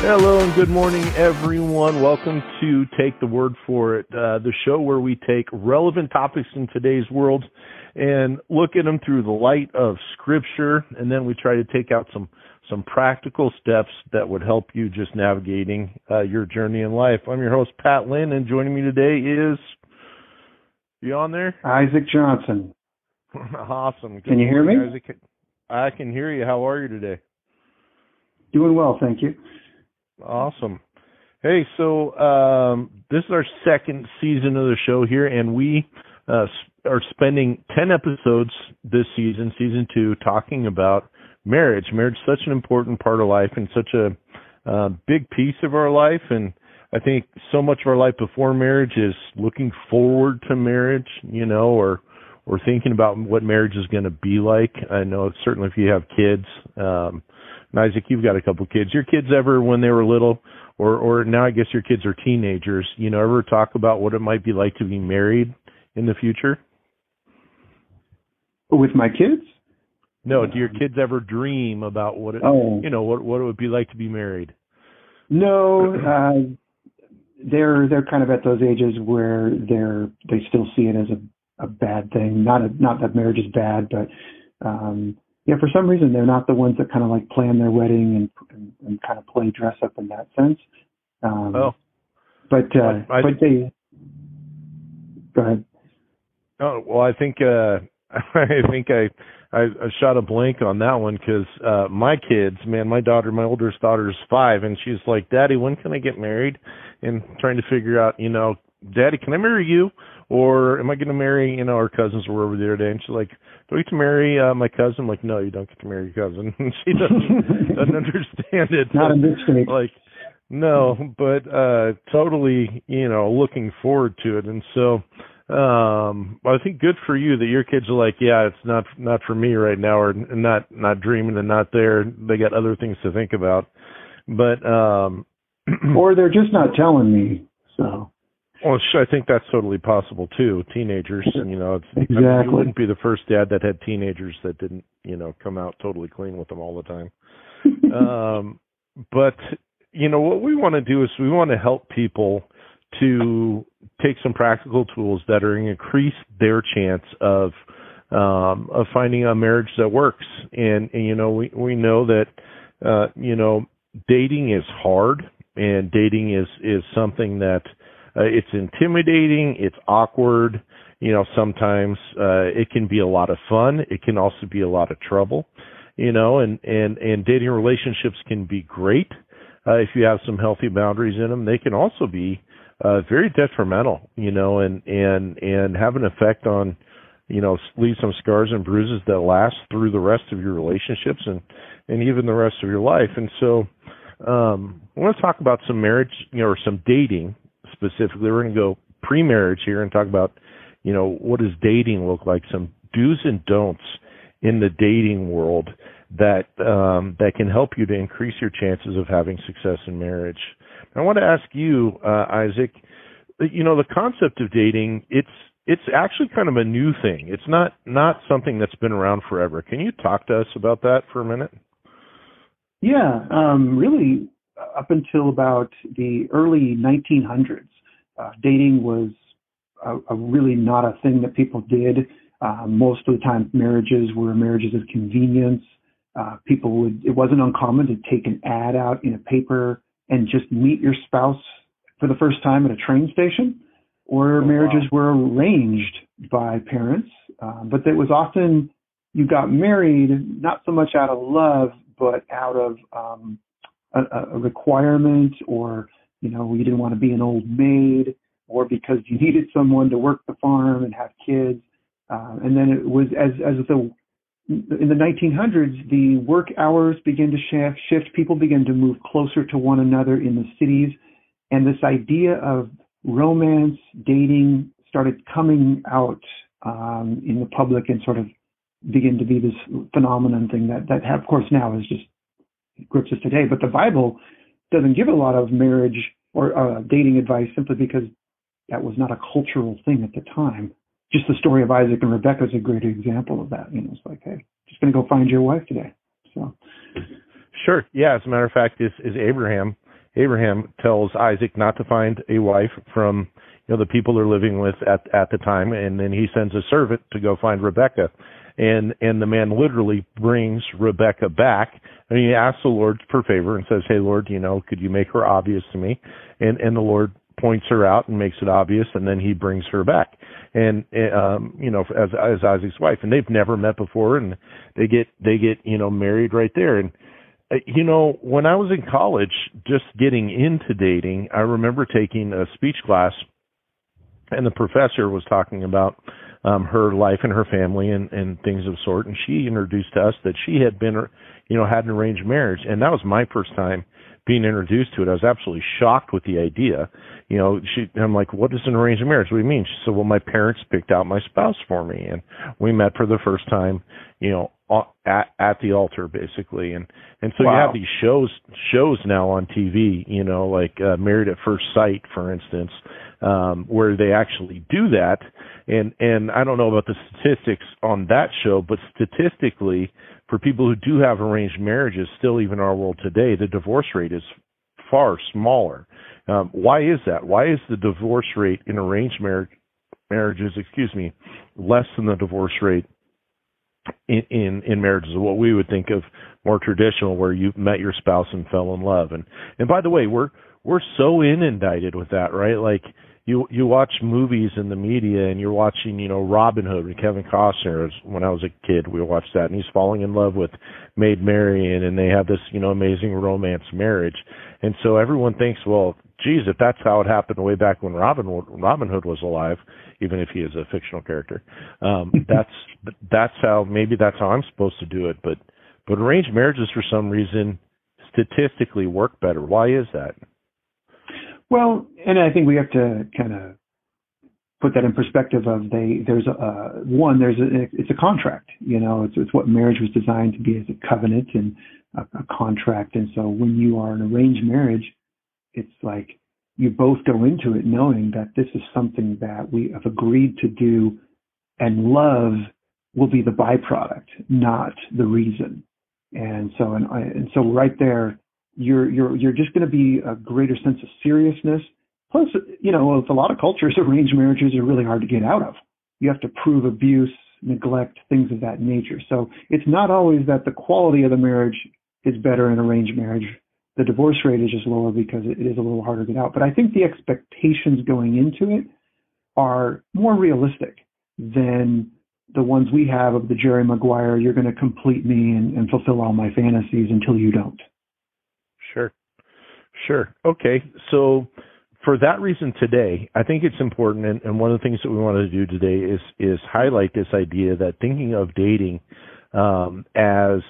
Hello and good morning, everyone. Welcome to Take the Word for It, the show where we take relevant topics in today's world and look at them through the light of Scripture, and then we try to take out some practical steps that would help you just navigating your journey in life. I'm your host, Pat Lynn, and joining me today is, you on there? Isaac Johnson. Awesome. Good Can you hear me? Isaac. I can hear you. How are you today? Doing well, thank you. Awesome. Hey, so this is our second season of the show here, and we are spending 10 episodes this season, season 2, talking about marriage. Marriage is such an important part of life and such a big piece of our life, and I think so much of our life before marriage is looking forward to marriage, or thinking about what marriage is going to be like. I know certainly if you have kids, and Isaac, you've got a couple kids. Your kids ever, when they were little, or now I guess your kids are teenagers, ever talk about what it might be like to be married in the future? With my kids? No, do your kids ever dream about what it, what it would be like to be married? No, they're kind of at those ages where they still see it as a bad thing. Not that marriage is bad, but for some reason they're not the ones that kind of like plan their wedding and kind of play dress up in that sense. But they go ahead. Oh well, I think I shot a blank on that one because my kids, man, my oldest daughter is 5, and she's like, "Daddy, when can I get married?" And trying to figure out, "Daddy, can I marry you? Or am I going to marry, our cousins were over the other day?" And she's like, "Do I get to marry my cousin?" I'm like, "No, you don't get to marry your cousin." She doesn't understand it. Not in this state. Like, no, but totally, looking forward to it. And so I think good for you that your kids are like, yeah, it's not for me right now, or not dreaming and not there. They got other things to think about. But or they're just not telling me, so. Well, I think that's totally possible too. Teenagers, exactly. You wouldn't be the first dad that had teenagers that didn't, come out totally clean with them all the time. But what we want to do is we want to help people to take some practical tools that are going to increase their chance of finding a marriage that works. And we know that dating is hard, and dating is something that. It's intimidating. It's awkward. Sometimes it can be a lot of fun. It can also be a lot of trouble. And dating relationships can be great if you have some healthy boundaries in them. They can also be very detrimental. And have an effect on, leave some scars and bruises that last through the rest of your relationships and even the rest of your life. And so I want to talk about some marriage, or some dating. Specifically, we're going to go pre-marriage here and talk about, what does dating look like? Some do's and don'ts in the dating world that can help you to increase your chances of having success in marriage. I want to ask you, Isaac, the concept of dating, it's actually kind of a new thing. It's not something that's been around forever. Can you talk to us about that for a minute? Yeah, really. Up until about the early 1900s, dating was a really not a thing that people did. Most of the time, marriages were marriages of convenience. It wasn't uncommon to take an ad out in a paper and just meet your spouse for the first time at a train station, or marriages were arranged by parents. But it was often you got married, not so much out of love, but out of a requirement, or you didn't want to be an old maid, or because you needed someone to work the farm and have kids. And then it was in the 1900s, the work hours began to shift. People began to move closer to one another in the cities, and this idea of romance, dating started coming out in the public and sort of begin to be this phenomenon thing that of course now is just grips us today. But the Bible doesn't give a lot of marriage or dating advice simply because that was not a cultural thing at the time. Just the story of Isaac and Rebecca is a great example of that. It's like, hey, just going to go find your wife today. So, sure, yeah. As a matter of fact, is Abraham Abraham tells Isaac not to find a wife from the people they're living with at the time, and then he sends a servant to go find Rebecca, and the man literally brings Rebecca back, and he asks the Lord for favor and says, "Hey Lord, could you make her obvious to me?" And the Lord points her out and makes it obvious, and then he brings her back, and as Isaac's wife, and they've never met before, and they get married right there. And when I was in college, just getting into dating, I remember taking a speech class, and the professor was talking about her life and her family and things of sort, and she introduced to us that she had been had an arranged marriage, and that was my first time being introduced to it. I was absolutely shocked with the idea. I'm like, "What is an arranged marriage? What do you mean?" She said, "Well, my parents picked out my spouse for me, and we met for the first time, at the altar, basically." And so Wow. you have these shows now on TV, like Married at First Sight, for instance, where they actually do that. And I don't know about the statistics on that show, but statistically, for people who do have arranged marriages, still even in our world today, the divorce rate is far smaller. Why is that? Why is the divorce rate in arranged marriages, less than the divorce rate in marriages, what we would think of more traditional, where you met your spouse and fell in love? And by the way, we're so inundated with that, right? Like you watch movies in the media, and you're watching, Robin Hood with Kevin Costner. When I was a kid, we watched that, and he's falling in love with Maid Marian, and they have this, amazing romance marriage. And so everyone thinks, well, geez, if that's how it happened way back when Robin Hood was alive, even if he is a fictional character, that's how I'm supposed to do it. But arranged marriages, for some reason, statistically work better. Why is that? Well, and I think we have to kind of put that in perspective of it's a contract, it's what marriage was designed to be, as a covenant and a contract. And so when you are in an arranged marriage, it's like you both go into it knowing that this is something that we have agreed to do, and love will be the byproduct, not the reason. And so right there, you're just going to be a greater sense of seriousness. Plus, with a lot of cultures, arranged marriages are really hard to get out of. You have to prove abuse, neglect, things of that nature. So it's not always that the quality of the marriage is better in arranged marriage. The divorce rate is just lower because it is a little harder to get out. But I think the expectations going into it are more realistic than the ones we have of the Jerry Maguire, you're going to complete me and fulfill all my fantasies until you don't. Sure. Okay. So for that reason today, I think it's important, and one of the things that we want to do today is highlight this idea that thinking of dating as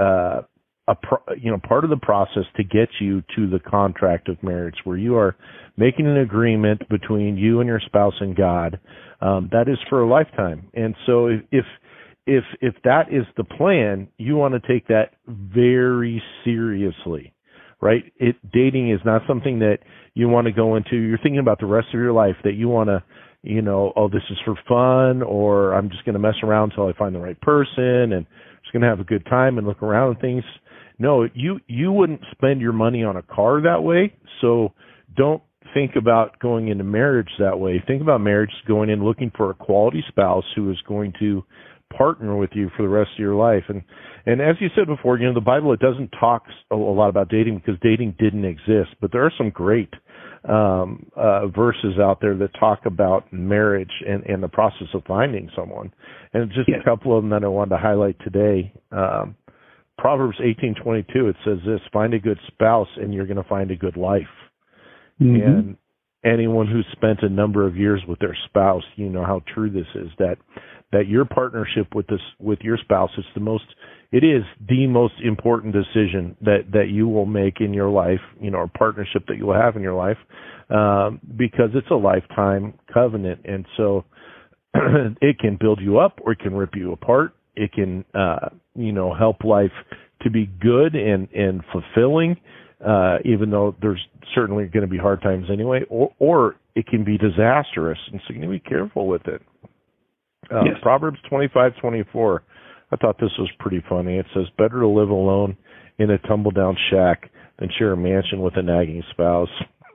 part of the process to get you to the contract of marriage, where you are making an agreement between you and your spouse and God, that is for a lifetime. And so if that is the plan, you want to take that very seriously. Right? Dating is not something that you want to go into. You're thinking about the rest of your life, that you want to, this is for fun, or I'm just going to mess around until I find the right person and just going to have a good time and look around and things. No, you wouldn't spend your money on a car that way. So don't think about going into marriage that way. Think about marriage going in looking for a quality spouse who is going to partner with you for the rest of your life. And as you said before, the Bible, it doesn't talk a lot about dating because dating didn't exist, but there are some great verses out there that talk about marriage and the process of finding someone. And just a couple of them that I wanted to highlight today. Proverbs 18:22, it says this: find a good spouse and you're going to find a good life. Mm-hmm. And anyone who's spent a number of years with their spouse, you know how true this is, that your partnership with your spouse is the most important decision that you will make in your life, a partnership that you will have in your life, because it's a lifetime covenant. And so it can build you up or it can rip you apart. It can, help life to be good and fulfilling, even though there's certainly going to be hard times anyway, or it can be disastrous. And so you need to be careful with it. Proverbs 25:24. I thought this was pretty funny. It says, better to live alone in a tumble-down shack than share a mansion with a nagging spouse.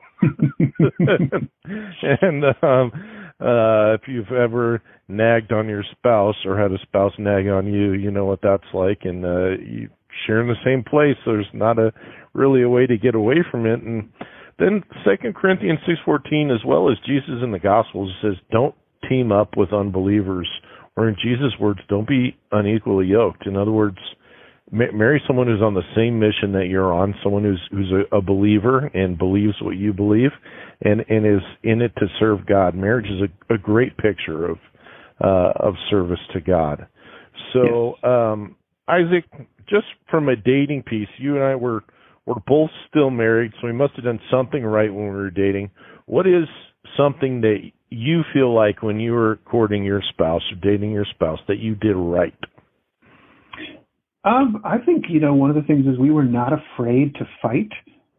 And if you've ever nagged on your spouse or had a spouse nag on you, you know what that's like. And you share in the same place. There's not really a way to get away from it. And then 2 Corinthians 6:14, as well as Jesus in the Gospels, says, don't team up with unbelievers. Or in Jesus' words, don't be unequally yoked. In other words, marry someone who's on the same mission that you're on, someone who's a believer and believes what you believe and is in it to serve God. Marriage is a great picture of service to God. So, yes. Isaac, just from a dating piece, you and I were both still married, so we must have done something right when we were dating. What is something that you feel like when you were courting your spouse or dating your spouse that you did right? I think, one of the things is we were not afraid to fight.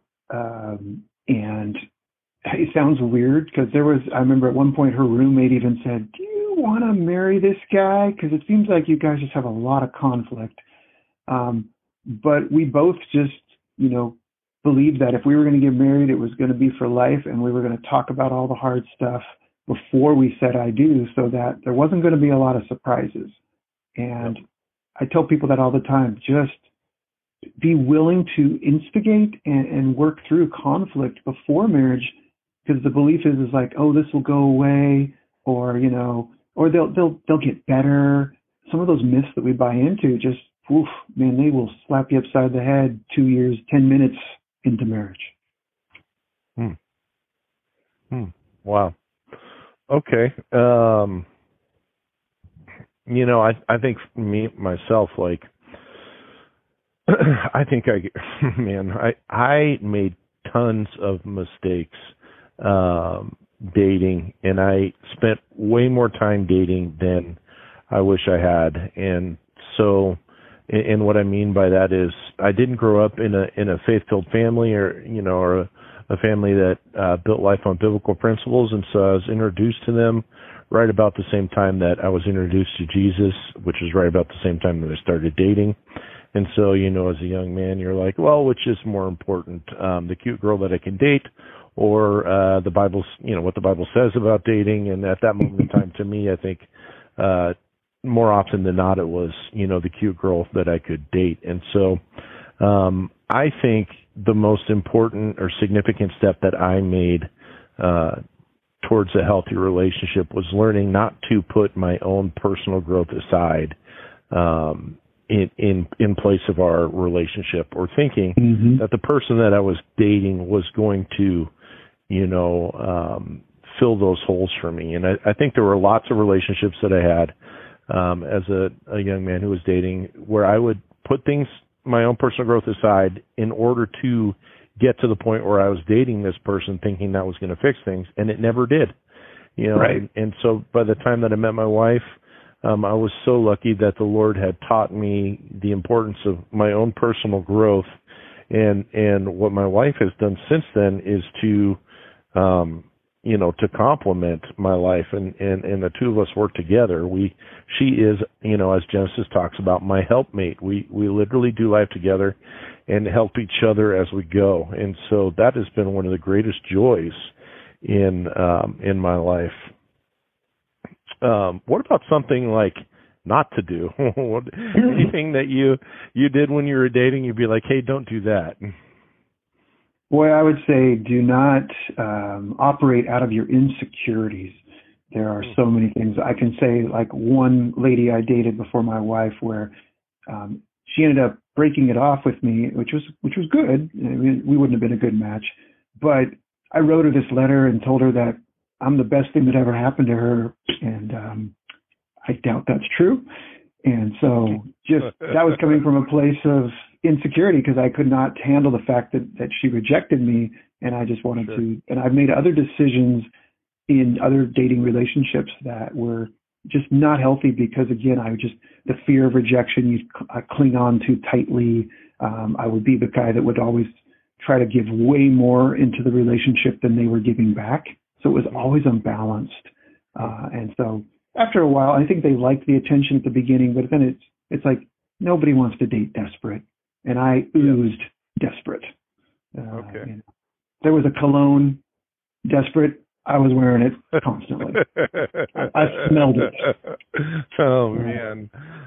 And it sounds weird because I remember at one point her roommate even said, do you want to marry this guy? Because it seems like you guys just have a lot of conflict. But we both just, believed that if we were going to get married, it was going to be for life, and we were going to talk about all the hard stuff before we said I do, so that there wasn't going to be a lot of surprises. And I tell people that all the time, just be willing to instigate and work through conflict before marriage, because the belief is like, oh, this will go away, or or they'll get better. Some of those myths that we buy into, just man, they will slap you upside the head 2 years, 10 minutes into marriage. Wow. Okay. I think for me, myself, like, I think I made tons of mistakes dating, and I spent way more time dating than I wish I had. And so, and what I mean by that is I didn't grow up in a faith-filled family or a family that built life on biblical principles. And so I was introduced to them right about the same time that I was introduced to Jesus, which was right about the same time that I started dating. And so, as a young man, you're like, well, which is more important, the cute girl that I can date or the Bible's, what the Bible says about dating? And at that moment in time, to me, I think more often than not, it was, the cute girl that I could date. And so I think the most important or significant step that I made towards a healthy relationship was learning not to put my own personal growth aside in place of our relationship, or thinking that the person that I was dating was going to, fill those holes for me. And I think there were lots of relationships that I had as a young man who was dating where I would put my own personal growth aside in order to get to the point where I was dating this person thinking that was going to fix things, and it never did. Right. And so by the time that I met my wife, I was so lucky that the Lord had taught me the importance of my own personal growth. And what my wife has done since then is to complement my life, and the two of us work together. She is, as Genesis talks about, my helpmate. We literally do life together and help each other as we go. And so that has been one of the greatest joys in my life. What about something like not to do? Anything that you did when you were dating, you'd be like, hey, don't do that? Boy, I would say do not operate out of your insecurities. There are so many things. I can say, like, one lady I dated before my wife, where she ended up breaking it off with me, which was good. I mean, we wouldn't have been a good match. But I wrote her this letter and told her that I'm the best thing that ever happened to her, and I doubt that's true. And so just that was coming from a place of insecurity, because I could not handle the fact that she rejected me, and I just wanted to. And I've made other decisions in other dating relationships that were just not healthy, because again, the fear of rejection, I cling on too tightly. I would be the guy that would always try to give way more into the relationship than they were giving back. So it was always unbalanced. And so after a while, I think they liked the attention at the beginning, but then it's like nobody wants to date desperate. And I oozed desperate. Okay. You know, there was a cologne, Desperate. I was wearing it constantly. I smelled it. Oh man,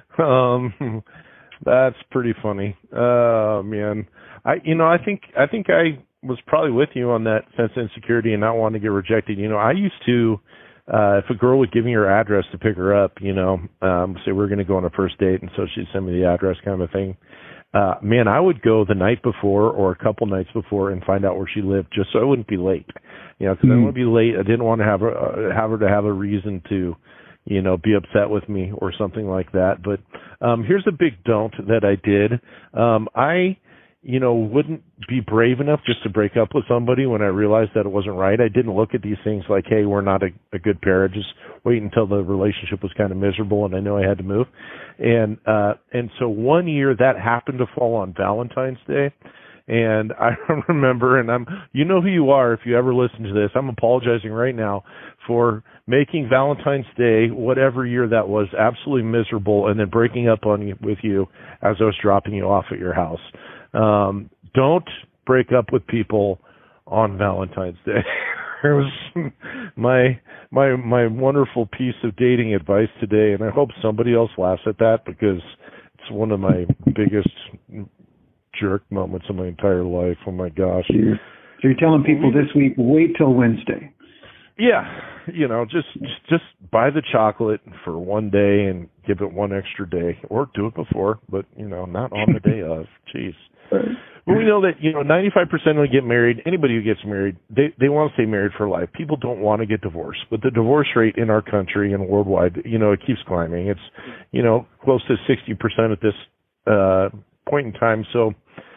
that's pretty funny. Oh man, I think I was probably with you on that sense of insecurity and not wanting to get rejected. I used to, if a girl would give me her address to pick her up, say we're going to go on a first date, and so she'd send me the address, kind of a thing. Man, I would go the night before or a couple nights before and find out where she lived, just so I wouldn't be late. Because I didn't want to be late. I didn't want to have her to have a reason to, be upset with me or something like that. But here's a big don't that I did. I wouldn't be brave enough just to break up with somebody when I realized that it wasn't right. I didn't look at these things like, hey, we're not a good pair. I just wait until the relationship was kind of miserable and I knew I had to move. And so one year that happened to fall on Valentine's Day. And I remember, and you know who you are if you ever listen to this, I'm apologizing right now for making Valentine's Day, whatever year that was, absolutely miserable, and then breaking up with you as I was dropping you off at your house. Don't break up with people on Valentine's Day. It was my wonderful piece of dating advice today, and I hope somebody else laughs at that because it's one of my biggest jerk moments in my entire life. Oh my gosh. So you're telling people this week, wait till Wednesday. Yeah. Just buy the chocolate for one day and give it one extra day, or do it before, but not on the day of. Jeez. Right. But we know that 95% when get married, anybody who gets married, they want to stay married for life. People don't want to get divorced, but the divorce rate in our country and worldwide, it keeps climbing. It's close to 60% at this point in time. So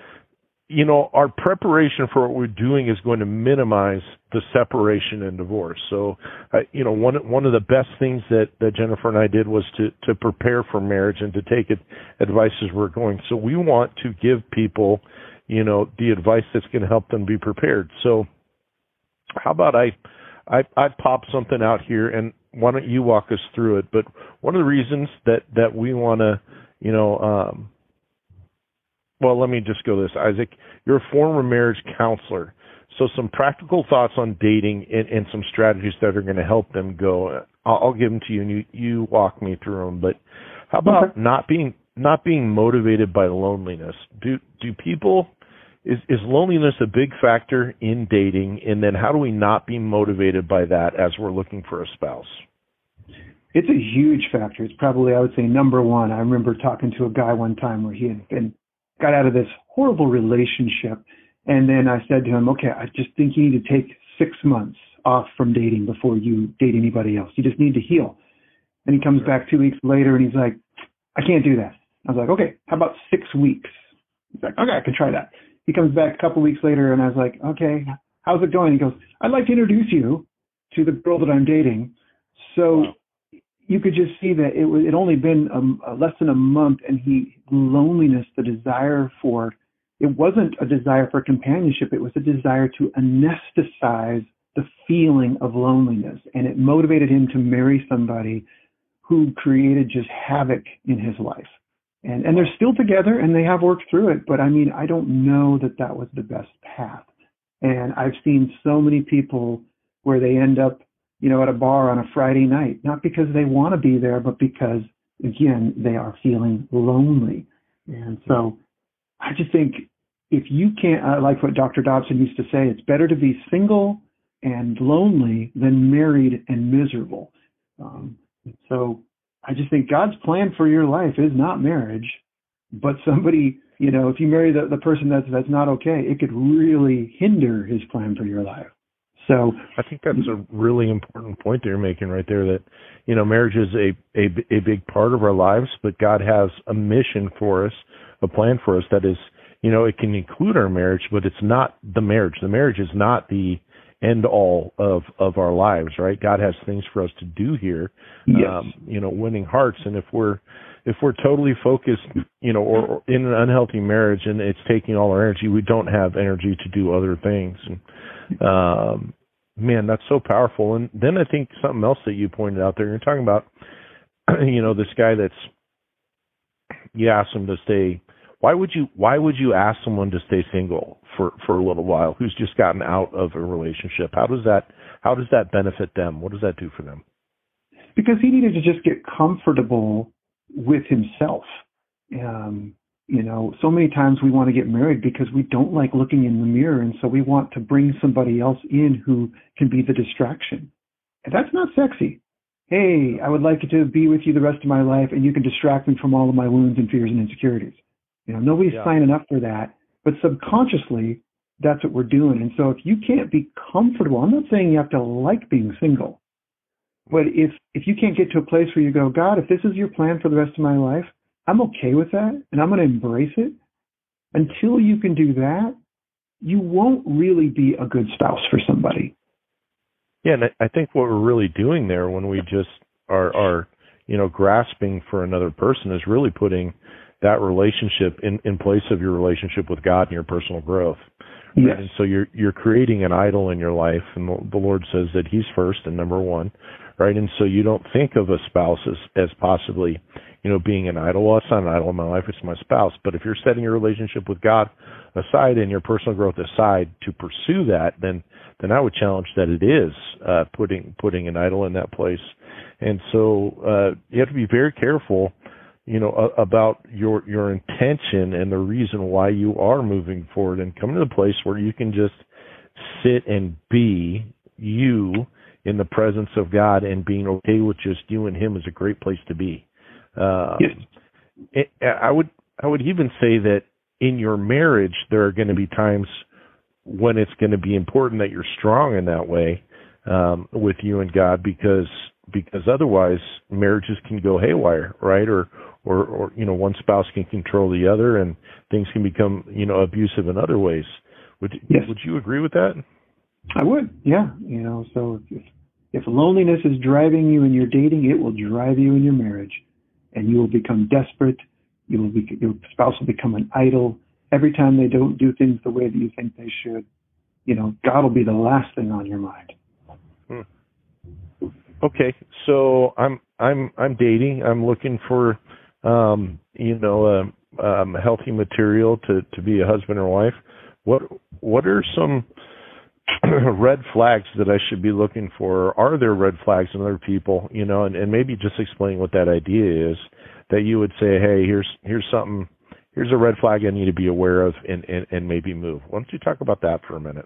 our preparation for what we're doing is going to minimize the separation and divorce. So, one of the best things that Jennifer and I did was to prepare for marriage and to take advice as we're going. So we want to give people, the advice that's going to help them be prepared. So how about I pop something out here, and why don't you walk us through it? But one of the reasons that we want to, well, let me just go this. Isaac, you're a former marriage counselor. So some practical thoughts on dating and some strategies that are going to help them go. I'll give them to you, and you walk me through them. But how about not being motivated by loneliness? Do people, is loneliness a big factor in dating? And then how do we not be motivated by that as we're looking for a spouse? It's a huge factor. It's probably, I would say, number one. I remember talking to a guy one time where he had got out of this horrible relationship. And then I said to him, okay, I just think you need to take 6 months off from dating before you date anybody else. You just need to heal. And he comes back 2 weeks later and he's like, I can't do that. I was like, okay, how about 6 weeks? He's like, okay, I can try that. He comes back a couple weeks later and I was like, okay, how's it going? He goes, I'd like to introduce you to the girl that I'm dating. So you could just see that it only been less than a month, and loneliness, the desire for, it wasn't a desire for companionship, it was a desire to anesthetize the feeling of loneliness. And it motivated him to marry somebody who created just havoc in his life. And they're still together and they have worked through it, but I don't know that was the best path. And I've seen so many people where they end up at a bar on a Friday night, not because they want to be there, but because, again, they are feeling lonely. And so I just think if you can't, like what Dr. Dobson used to say, it's better to be single and lonely than married and miserable. So I just think God's plan for your life is not marriage, but somebody, if you marry the person that's not okay, it could really hinder his plan for your life. So I think that's a really important point that you're making right there, that, marriage is a big part of our lives, but God has a mission for us, a plan for us that is, it can include our marriage, but it's not the marriage. The marriage is not the end all of our lives, right? God has things for us to do here, yes. Winning hearts. And if we're totally focused, or in an unhealthy marriage and it's taking all our energy, we don't have energy to do other things. And, man, that's so powerful. And then I think something else that you pointed out there, you're talking about, this guy you asked him to stay why would you ask someone to stay single for a little while who's just gotten out of a relationship? How does that benefit them? What does that do for them? Because he needed to just get comfortable with himself. So many times we want to get married because we don't like looking in the mirror, and so we want to bring somebody else in who can be the distraction. And that's not sexy. Hey, I would like to be with you the rest of my life, and you can distract me from all of my wounds and fears and insecurities. Nobody's signing up for that, but subconsciously, that's what we're doing. And so if you can't be comfortable, I'm not saying you have to like being single, but if you can't get to a place where you go, God, if this is your plan for the rest of my life, I'm okay with that, and I'm going to embrace it. Until you can do that, you won't really be a good spouse for somebody. Yeah, and I think what we're really doing there when we just are grasping for another person is really putting that relationship in place of your relationship with God and your personal growth. Right? Yes. And so you're creating an idol in your life, and the Lord says that He's first and number one, right? And so you don't think of a spouse as possibly, being an idol. Well, it's not an idol in my life, it's my spouse. But if you're setting your relationship with God aside and your personal growth aside to pursue that, then I would challenge that it is putting an idol in that place. And so you have to be very careful, about your intention and the reason why you are moving forward, and come to the place where you can just sit and be you in the presence of God, and being okay with just you and Him is a great place to be. Yes. I would even say that in your marriage, there are going to be times when it's going to be important that you're strong in that way with you and God, because otherwise marriages can go haywire, right? Or one spouse can control the other, and things can become abusive in other ways. Would you agree with that? I would, yeah. So if loneliness is driving you in your dating, it will drive you in your marriage, and you will become desperate. Your spouse will become an idol. Every time they don't do things the way that you think they should, God will be the last thing on your mind. Okay, so I'm dating. I'm looking for healthy material to be a husband or wife. What are some red flags that I should be looking for? Are there red flags in other people? And maybe just explain what that idea is, that you would say, hey, here's something. Here's a red flag I need to be aware of, and maybe move. Why don't you talk about that for a minute?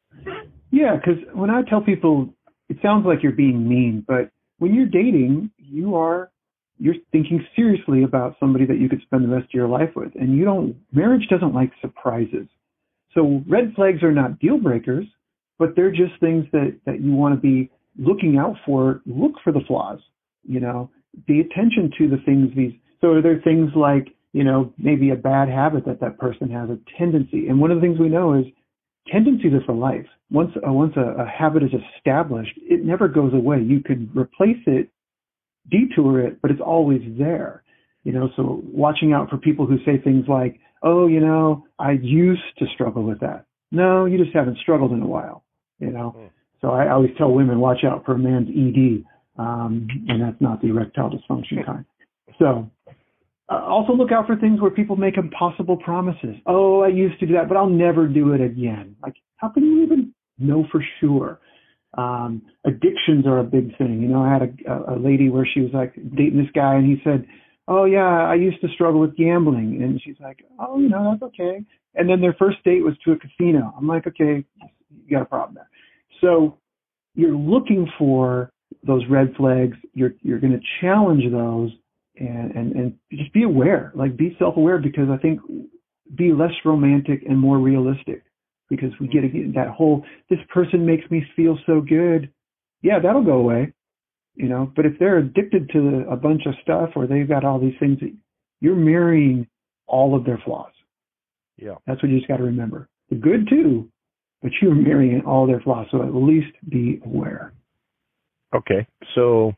Yeah, because when I tell people, it sounds like you're being mean, but when you're dating, you're thinking seriously about somebody that you could spend the rest of your life with, and marriage doesn't like surprises. So red flags are not deal breakers, but they're just things that you want to be looking out for. Look for the flaws, pay attention to the things so are there things like, maybe a bad habit that person has, a tendency. And one of the things we know is tendencies are for life. Once a habit is established, it never goes away. You could replace it, detour it, but it's always there. So watching out for people who say things like, oh, I used to struggle with that. No, you just haven't struggled in a while, So I always tell women, watch out for a man's ED, and that's not the erectile dysfunction kind. So also look out for things where people make impossible promises. Oh, I used to do that, but I'll never do it again. Like, how can you even know for sure? Addictions are a big thing. I had a lady where she was like dating this guy, and he said, oh yeah, I used to struggle with gambling. And she's like, oh, that's okay. And then their first date was to a casino. I'm like, okay, you got a problem there. So you're looking for those red flags. You're going to challenge those, and just be aware, like be self-aware, because I think be less romantic and more realistic, because we get that whole, this person makes me feel so good. Yeah, that'll go away, but if they're addicted to a bunch of stuff, or they've got all these things, you're marrying all of their flaws. Yeah. That's what you just got to remember. The good too, but you're marrying all their flaws. So at least be aware. Okay. So,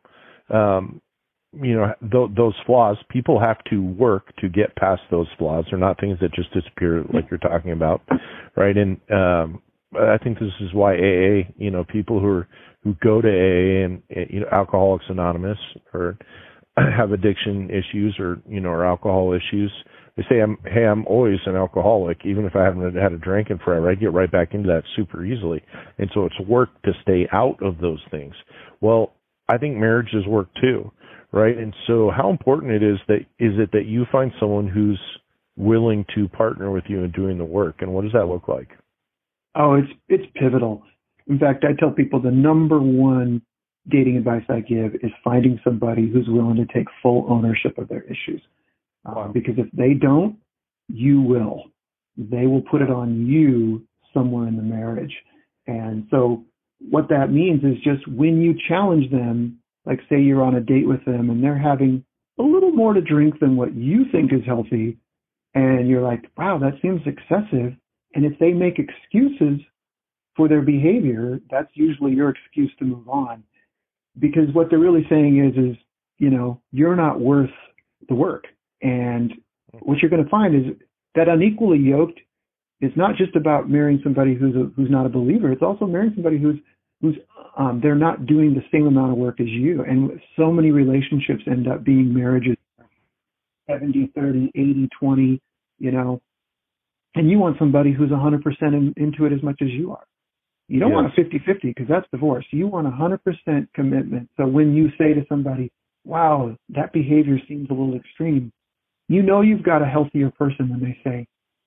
those flaws, people have to work to get past those flaws. They're not things that just disappear like you're talking about, right? And I think this is why AA, people who go to AA and Alcoholics Anonymous, or have addiction issues or alcohol issues, they say, I'm always an alcoholic. Even if I haven't had a drink in forever, I get right back into that super easily. And so it's work to stay out of those things. Well, I think marriage is work too, right? And so how important is it that you find someone who's willing to partner with you in doing the work? And what does that look like? Oh, it's pivotal. In fact, I tell people the number one dating advice I give is finding somebody who's willing to take full ownership of their issues. Wow. Because if they don't, you will. They will put it on you somewhere in the marriage. And so what that means is just when you challenge them, like say you're on a date with them and they're having a little more to drink than what you think is healthy, and you're like, wow, that seems excessive. And if they make excuses for their behavior, that's usually your excuse to move on. Because what they're really saying is, you're not worth the work. And what you're going to find is that unequally yoked is not just about marrying somebody who's not a believer. It's also marrying somebody who's they're not doing the same amount of work as you. And so many relationships end up being marriages 70-30, 80-20, and you want somebody who's 100% into it as much as you are. You don't want a 50-50 because that's divorce. You want 100% commitment. So when you say to somebody, wow, that behavior seems a little extreme, you've got a healthier person when they say,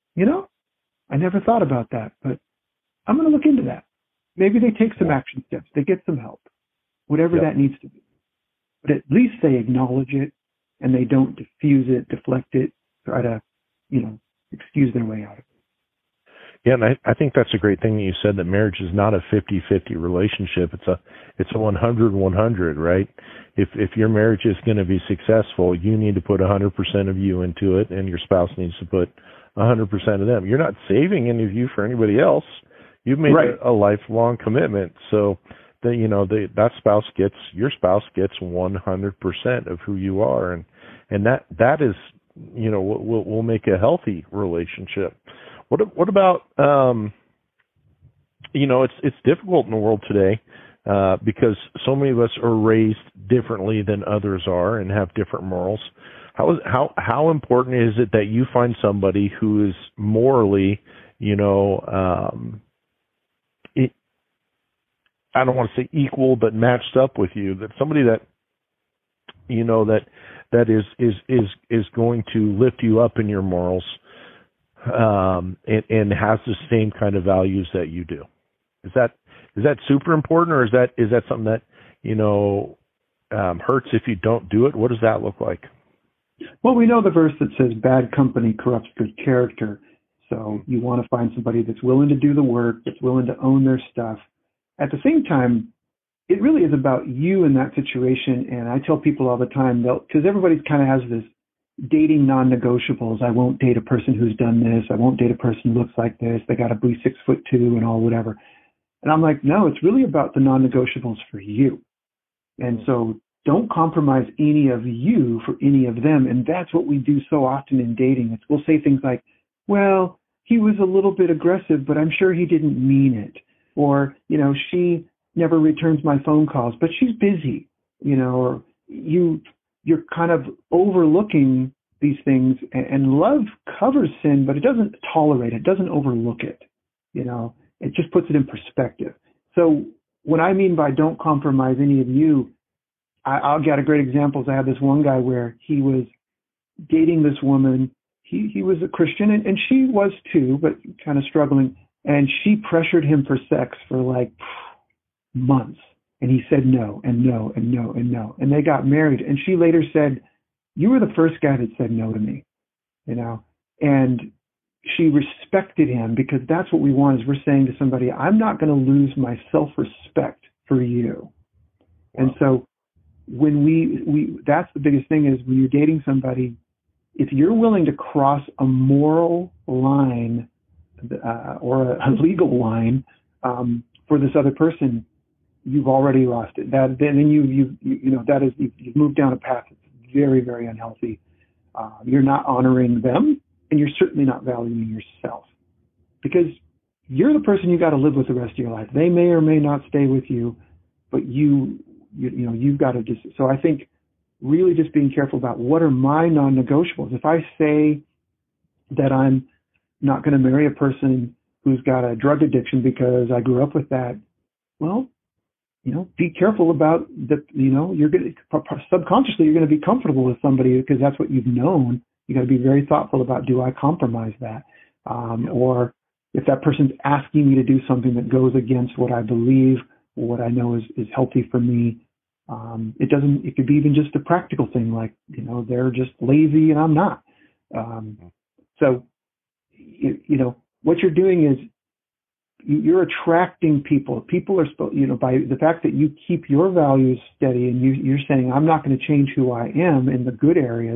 I never thought about that, but I'm going to look into that. Maybe they take some action steps. They get some help, whatever that needs to be. But at least they acknowledge it and they don't diffuse it, deflect it, try to, excuse their way out of it. Yeah, and I think that's a great thing that you said, that marriage is not a 50-50 relationship. It's a 100-100, right? If your marriage is going to be successful, you need to put 100% of you into it, and your spouse needs to put 100% of them. You're not saving any of you for anybody else. You've made a lifelong commitment. So your spouse gets 100% of who you are, and that is will make a healthy relationship. What about it's difficult in the world today because so many of us are raised differently than others are and have different morals. How important is it that you find somebody who is morally, I don't want to say equal, but matched up with you, that somebody that that is going to lift you up in your morals, and has the same kind of values that you do? Is that super important, or is that something that hurts if you don't do it? What does that look like? Well, we know the verse that says bad company corrupts good character. So you want to find somebody that's willing to do the work, that's willing to own their stuff. At the same time, it really is about you in that situation. And I tell people all the time, because everybody kind of has this dating non-negotiables. I won't date a person who's done this. I won't date a person who looks like this. They got to be 6'2" and all whatever. And I'm like, no, it's really about the non-negotiables for you. And so don't compromise any of you for any of them. And that's what we do so often in dating. We'll say things like, well, he was a little bit aggressive, but I'm sure he didn't mean it. Or, she never returns my phone calls, but she's busy, or you're kind of overlooking these things, and love covers sin, but it doesn't tolerate it, doesn't overlook it. It just puts it in perspective. So what I mean by don't compromise any of you, I'll get a great example. I had this one guy where he was dating this woman. He was a Christian, and she was too, but kind of struggling. And she pressured him for sex for like months. And he said no, and no, and no, and no. And they got married. And she later said, you were the first guy that said no to me, And she respected him, because that's what we want, is we're saying to somebody, I'm not going to lose my self-respect for you. And so when we that's the biggest thing, is when you're dating somebody, if you're willing to cross a moral line or a legal line for this other person, you've already lost it. Then you've moved down a path that's very, very unhealthy. You're not honoring them, and you're certainly not valuing yourself, because you're the person you got to live with the rest of your life. They may or may not stay with you, but you've got to just. So I think really just being careful about what are my non-negotiables. If I say that I'm not going to marry a person who's got a drug addiction because I grew up with that, well, be careful about that. You're going to subconsciously you're going to be comfortable with somebody because that's what you've known. You got to be very thoughtful about, do I compromise that, or if that person's asking me to do something that goes against what I believe, or what I know is healthy for me. It could be even just a practical thing, like they're just lazy and I'm not. So what you're doing is you're attracting people. People are by the fact that you keep your values steady and you're saying, I'm not going to change who I am in the good areas.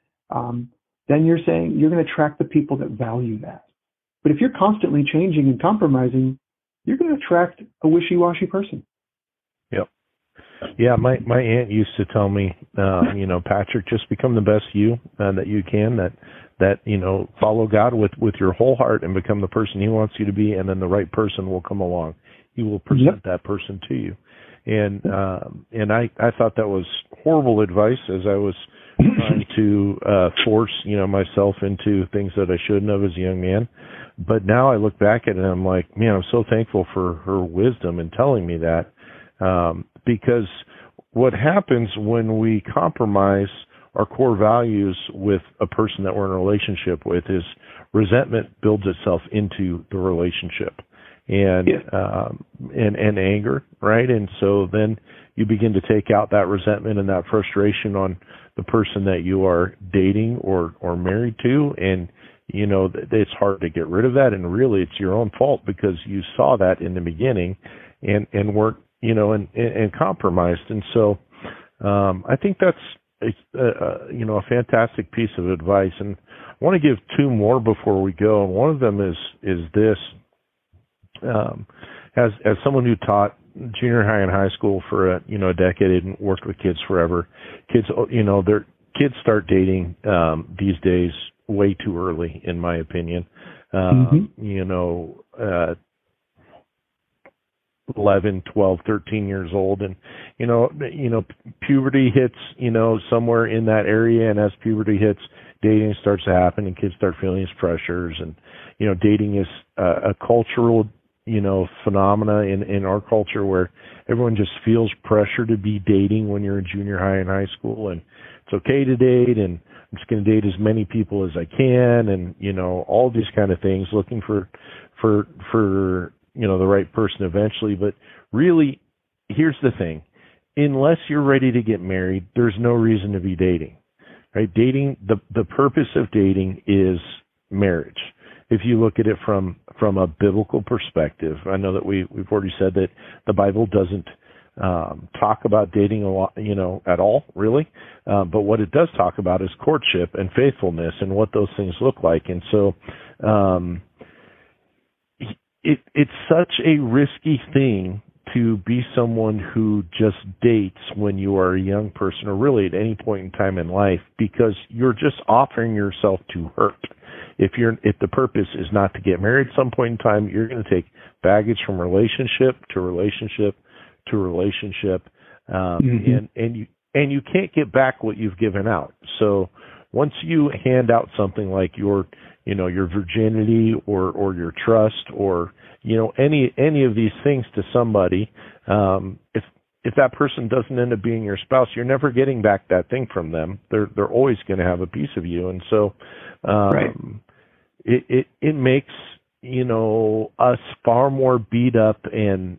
Then you're saying you're going to attract the people that value that. But if you're constantly changing and compromising, you're going to attract a wishy-washy person. Yep. Yeah, my aunt used to tell me, Patrick, just become the best you that you can. That follow God with your whole heart and become the person He wants you to be, and then the right person will come along. He will present that person to you. And I thought that was horrible advice as I was trying to force myself into things that I shouldn't have as a young man. But now I look back at it and I'm like, man, I'm so thankful for her wisdom in telling me that, because what happens when we compromise our core values with a person that we're in a relationship with is resentment builds itself into the relationship and anger, right? And so then you begin to take out that resentment and that frustration on the person that you are dating or married to, and it's hard to get rid of that, and really it's your own fault because you saw that in the beginning and weren't and compromised. And so I think that's a fantastic piece of advice, and I want to give two more before we go. And one of them is this: as someone who taught junior high and high school for a decade and worked with kids forever, kids start dating these days way too early, in my opinion. 11, 12, 13 years old, and puberty hits somewhere in that area, and as puberty hits, dating starts to happen and kids start feeling these pressures, and dating is a cultural phenomena in our culture where everyone just feels pressure to be dating when you're in junior high and high school, and it's okay to date, and I'm just going to date as many people as I can, and all these kind of things, looking for the right person eventually. But really, here's the thing: unless you're ready to get married, there's no reason to be dating, right? Dating, the purpose of dating is marriage. If you look at it from a biblical perspective, I know that we've already said that the Bible doesn't talk about dating a lot, at all, really. But what it does talk about is courtship and faithfulness and what those things look like. And so, it's such a risky thing to be someone who just dates when you are a young person, or really at any point in time in life, because you're just offering yourself to hurt. If the purpose is not to get married at some point in time, you're going to take baggage from relationship to relationship to relationship, and you can't get back what you've given out. So once you hand out something like your virginity or your trust or any of these things to somebody, if that person doesn't end up being your spouse, you're never getting back that thing from them. They're always going to have a piece of you, and so it makes us far more beat up and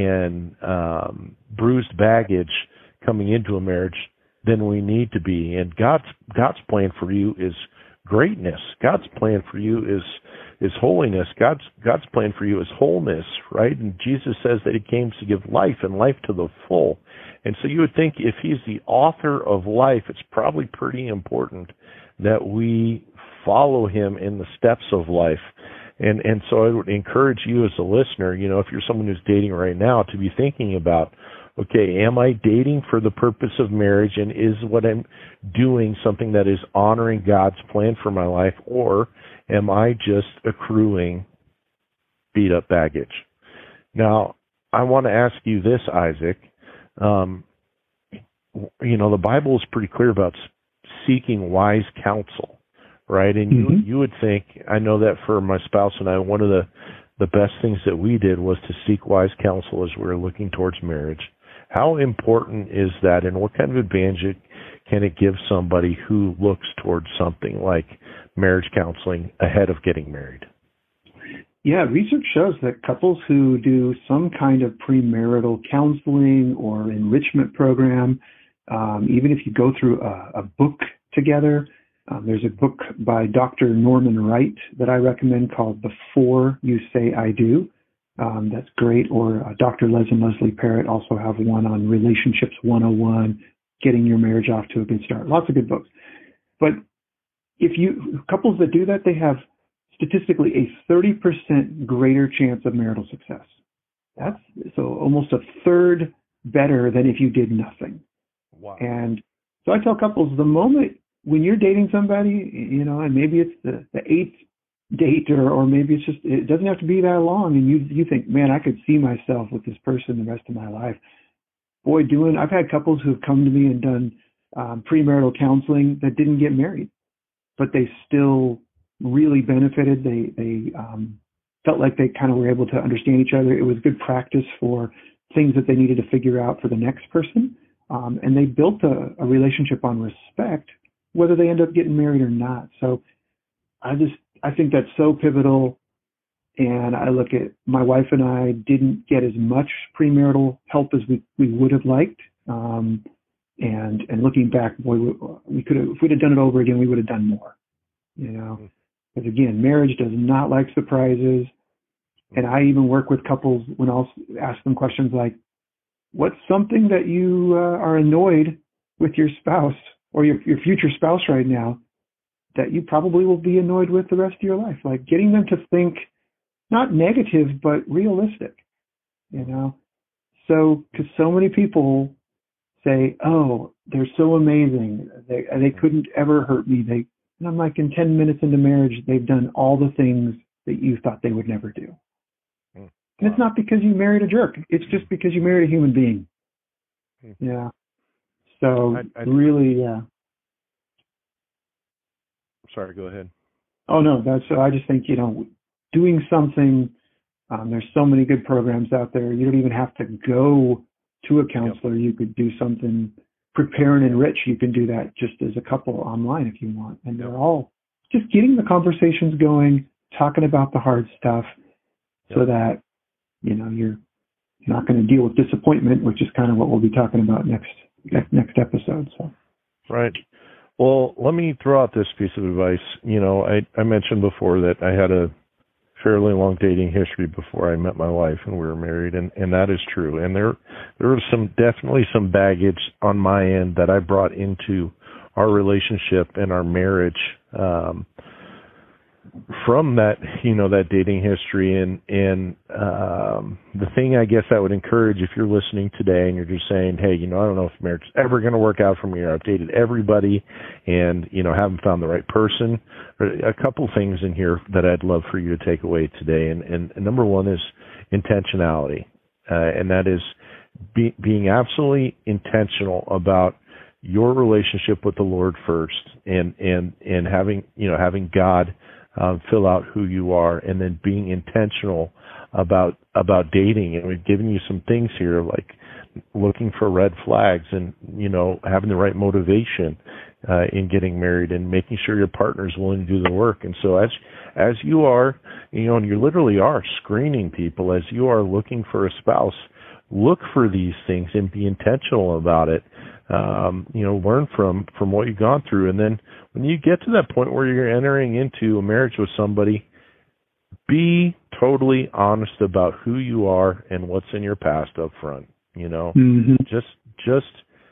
bruised baggage coming into a marriage than we need to be. And God's plan for you is greatness. God's plan for you is holiness. God's plan for you is wholeness, right? And Jesus says that He came to give life and life to the full. And so you would think if He's the author of life, it's probably pretty important that we follow Him in the steps of life. And so I would encourage you as a listener, if you're someone who's dating right now, to be thinking about, okay, am I dating for the purpose of marriage, and is what I'm doing something that is honoring God's plan for my life, or am I just accruing beat up baggage? Now, I want to ask you this, Isaac. the Bible is pretty clear about seeking wise counsel, right? And you would think, I know that for my spouse and I, one of the best things that we did was to seek wise counsel as we were looking towards marriage. How important is that, and what kind of advantage can it give somebody who looks towards something like marriage counseling ahead of getting married? Yeah, research shows that couples who do some kind of premarital counseling or enrichment program, even if you go through a book together, there's a book by Dr. Norman Wright that I recommend called Before You Say I Do. That's great. Or Dr. Les and Leslie Parrott also have one on Relationships 101, getting your marriage off to a good start. Lots of good books. But couples that do that, they have statistically a 30% greater chance of marital success. That's so almost a third better than if you did nothing. Wow. And so I tell couples, the moment when you're dating somebody, and maybe it's the eighth date or maybe it's just, it doesn't have to be that long, and you think, man, I could see myself with this person the rest of my life. Boy, I've had couples who've come to me and done premarital counseling that didn't get married, but they still really benefited. They felt like they kind of were able to understand each other. It was good practice for things that they needed to figure out for the next person. And they built a relationship on respect, whether they end up getting married or not. So I think that's so pivotal. And I look at my wife and I didn't get as much premarital help as we would have liked. And looking back, boy, we could have, if we'd have done it over again, we would have done more, Because again, marriage does not like surprises. And I even work with couples when I'll ask them questions like, what's something that you are annoyed with your spouse or your future spouse right now that you probably will be annoyed with the rest of your life? Like getting them to think not negative, but realistic, So, because so many people say, oh, they're so amazing. They couldn't ever hurt me. And I'm like, in 10 minutes into marriage, they've done all the things that you thought they would never do. And it's not because you married a jerk. It's just because you married a human being. Yeah. So really, Sorry, go ahead. Oh, no, I just think, doing something, there's so many good programs out there. You don't even have to go to a counselor. You could do something, prepare and enrich. You can do that just as a couple online if you want. And they're all just getting the conversations going, talking about the hard stuff so that, you're not going to deal with disappointment, which is kind of what we'll be talking about next episode. So. Right. Well, let me throw out this piece of advice. I mentioned before that I had a fairly long dating history before I met my wife and we were married, and that is true. And there was definitely some baggage on my end that I brought into our relationship and our marriage from that, that dating history. And the thing I guess I would encourage, if you're listening today and you're just saying, hey, I don't know if marriage is ever going to work out for me, or I've dated everybody and, haven't found the right person, a couple things in here that I'd love for you to take away today. And number one is intentionality. And that is being absolutely intentional about your relationship with the Lord first, and having God fill out who you are, and then being intentional about dating. And we've given you some things here, like looking for red flags and, having the right motivation in getting married, and making sure your partner is willing to do the work. And so as you are, and you literally are screening people, as you are looking for a spouse, look for these things and be intentional about it. Learn from what you've gone through. And then when you get to that point where you're entering into a marriage with somebody, be totally honest about who you are and what's in your past up front. Just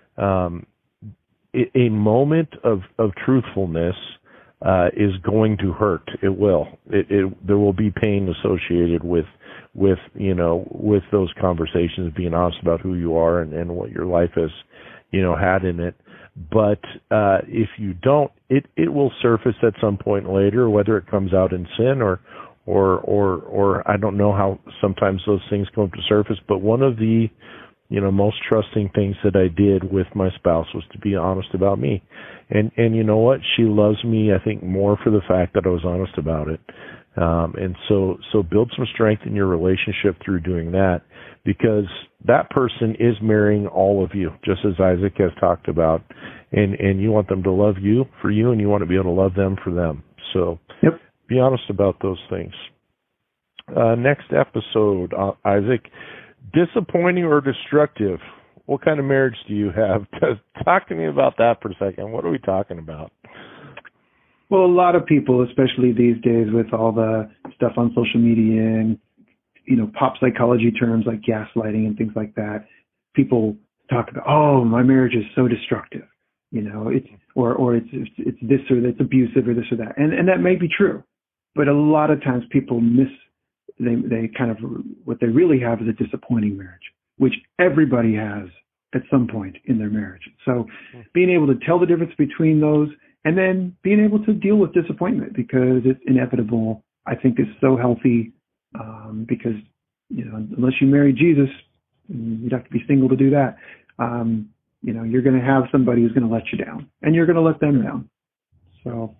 a moment of truthfulness is going to hurt. It will. There will be pain associated with those conversations, being honest about who you are and what your life has had in it. But if you don't, it will surface at some point later, whether it comes out in sin or I don't know how sometimes those things come to surface. But one of the most trusting things that I did with my spouse was to be honest about me. And you know what? She loves me, I think, more for the fact that I was honest about it. And so build some strength in your relationship through doing that, because that person is marrying all of you, just as Isaac has talked about. And you want them to love you for you, and you want to be able to love them for them. So Yep. Be honest about those things. Next episode, Isaac, disappointing or destructive? What kind of marriage do you have? Talk to me about that for a second. What are we talking about? Well, a lot of people, especially these days with all the stuff on social media and, pop psychology terms like gaslighting and things like that, people talk about, oh, my marriage is so destructive. It's this or that's abusive or this or that. And that may be true. But a lot of times people they kind of, what they really have is a disappointing marriage, which everybody has at some point in their marriage. So being able to tell the difference between those, and then being able to deal with disappointment, because it's inevitable, I think is so healthy, because, unless you marry Jesus, you'd have to be single to do that. You're going to have somebody who's going to let you down, and you're going to let them down. So,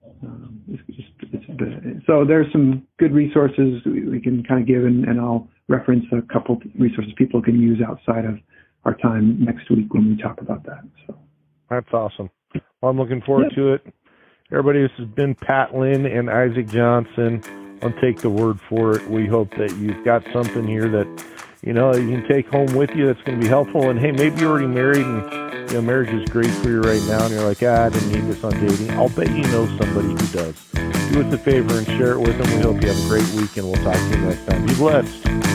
so there's some good resources we can kind of give, and I'll reference a couple resources people can use outside of our time next week when we talk about that. So that's awesome. Well, I'm looking forward to it. Everybody, this has been Pat Lynn and Isaac Johnson. I'll take the word for it. We hope that you've got something here that you can take home with you that's going to be helpful. And hey, maybe you're already married and marriage is great for you right now, and you're like, I didn't need this on dating. I'll bet you know somebody who does. Do us a favor and share it with them. We hope you have a great week, and we'll talk to you next time. Be blessed.